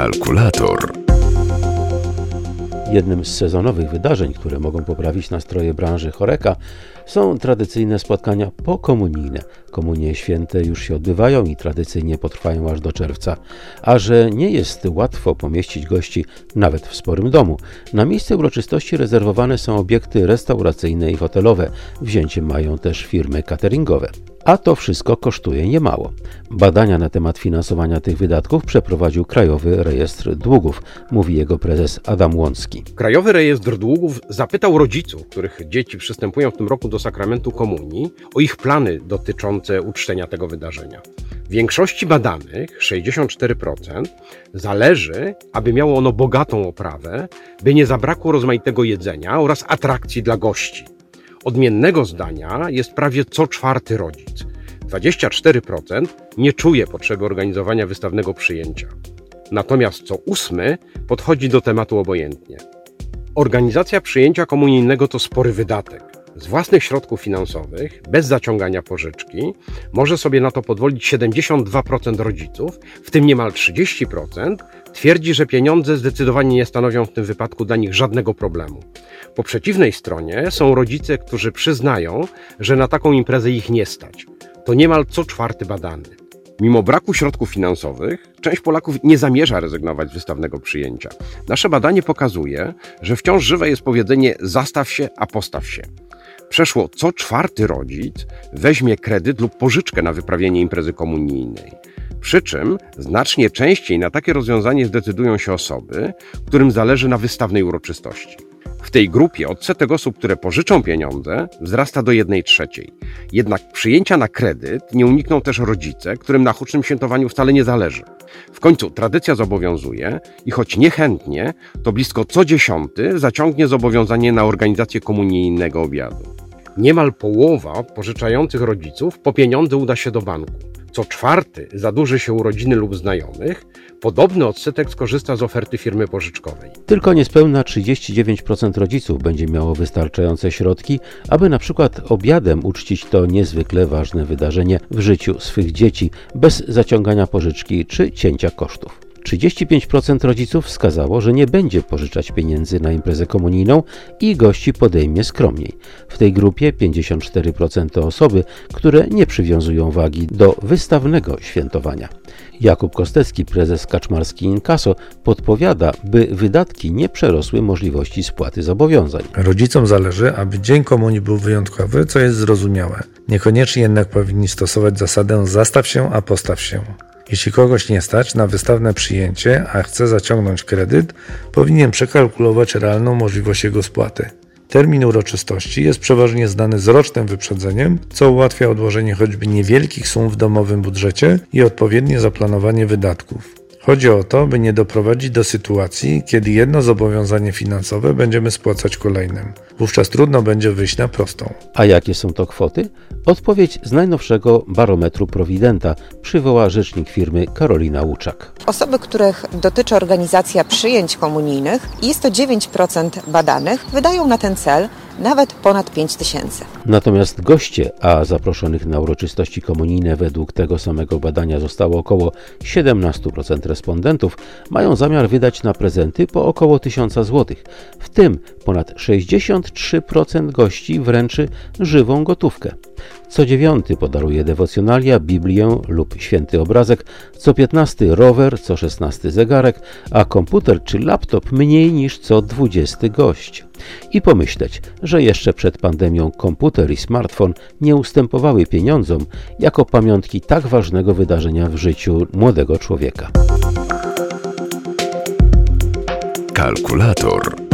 Kalkulator. Jednym z sezonowych wydarzeń, które mogą poprawić nastroje branży Horeca, są tradycyjne spotkania pokomunijne. Komunie święte już się odbywają i tradycyjnie potrwają aż do czerwca. A że nie jest łatwo pomieścić gości nawet w sporym domu, na miejsce uroczystości rezerwowane są obiekty restauracyjne i hotelowe. Wzięcie mają też firmy cateringowe. A to wszystko kosztuje niemało. Badania na temat finansowania tych wydatków przeprowadził Krajowy Rejestr Długów, mówi jego prezes Adam Łącki. Krajowy Rejestr Długów zapytał rodziców, których dzieci przystępują w tym roku do sakramentu komunii, o ich plany dotyczące uczczenia tego wydarzenia. W większości badanych, 64%, zależy, aby miało ono bogatą oprawę, by nie zabrakło rozmaitego jedzenia oraz atrakcji dla gości. Odmiennego zdania jest prawie co czwarty rodzic. 24% nie czuje potrzeby organizowania wystawnego przyjęcia. Natomiast co ósmy podchodzi do tematu obojętnie. Organizacja przyjęcia komunijnego to spory wydatek. Z własnych środków finansowych, bez zaciągania pożyczki, może sobie na to pozwolić 72% rodziców, w tym niemal 30% twierdzi, że pieniądze zdecydowanie nie stanowią w tym wypadku dla nich żadnego problemu. Po przeciwnej stronie są rodzice, którzy przyznają, że na taką imprezę ich nie stać. To niemal co czwarty badany. Mimo braku środków finansowych, część Polaków nie zamierza rezygnować z wystawnego przyjęcia. Nasze badanie pokazuje, że wciąż żywe jest powiedzenie zastaw się, a postaw się. Przeszło co czwarty rodzic weźmie kredyt lub pożyczkę na wyprawienie imprezy komunijnej. Przy czym znacznie częściej na takie rozwiązanie zdecydują się osoby, którym zależy na wystawnej uroczystości. W tej grupie odsetek osób, które pożyczą pieniądze, wzrasta do 1/3. Jednak przyjęcia na kredyt nie unikną też rodzice, którym na hucznym świętowaniu wcale nie zależy. W końcu tradycja zobowiązuje i choć niechętnie, to blisko co 10 zaciągnie zobowiązanie na organizację komunijnego obiadu. Niemal połowa pożyczających rodziców po pieniądze uda się do banku. Co czwarty zadłuży się u rodziny lub znajomych, podobny odsetek skorzysta z oferty firmy pożyczkowej. Tylko niespełna 39% rodziców będzie miało wystarczające środki, aby na przykład obiadem uczcić to niezwykle ważne wydarzenie w życiu swych dzieci, bez zaciągania pożyczki czy cięcia kosztów. 35% rodziców wskazało, że nie będzie pożyczać pieniędzy na imprezę komunijną i gości podejmie skromniej. W tej grupie 54% to osoby, które nie przywiązują wagi do wystawnego świętowania. Jakub Kostecki, prezes Kaczmarski Inkasso, podpowiada, by wydatki nie przerosły możliwości spłaty zobowiązań. Rodzicom zależy, aby Dzień Komunii był wyjątkowy, co jest zrozumiałe. Niekoniecznie jednak powinni stosować zasadę zastaw się, a postaw się. Jeśli kogoś nie stać na wystawne przyjęcie, a chce zaciągnąć kredyt, powinien przekalkulować realną możliwość jego spłaty. Termin uroczystości jest przeważnie znany z rocznym wyprzedzeniem, co ułatwia odłożenie choćby niewielkich sum w domowym budżecie i odpowiednie zaplanowanie wydatków. Chodzi o to, by nie doprowadzić do sytuacji, kiedy jedno zobowiązanie finansowe będziemy spłacać kolejnym. Wówczas trudno będzie wyjść na prostą. A jakie są to kwoty? Odpowiedź z najnowszego barometru Prowidenta przywoła rzecznik firmy Karolina Łuczak. Osoby, których dotyczy organizacja przyjęć komunijnych, jest to 9% badanych, wydają na ten cel nawet ponad 5 000. Natomiast goście, a zaproszonych na uroczystości komunijne według tego samego badania zostało około 17% respondentów, mają zamiar wydać na prezenty po około 1000 zł. W tym ponad 63% gości wręczy żywą gotówkę. Co 9 podaruje dewocjonalia, Biblię lub święty obrazek, co 15 rower, co 16 zegarek, a komputer czy laptop mniej niż co 20 gość. I pomyśleć, że jeszcze przed pandemią komputer i smartfon nie ustępowały pieniądzom jako pamiątki tak ważnego wydarzenia w życiu młodego człowieka. Kalkulator.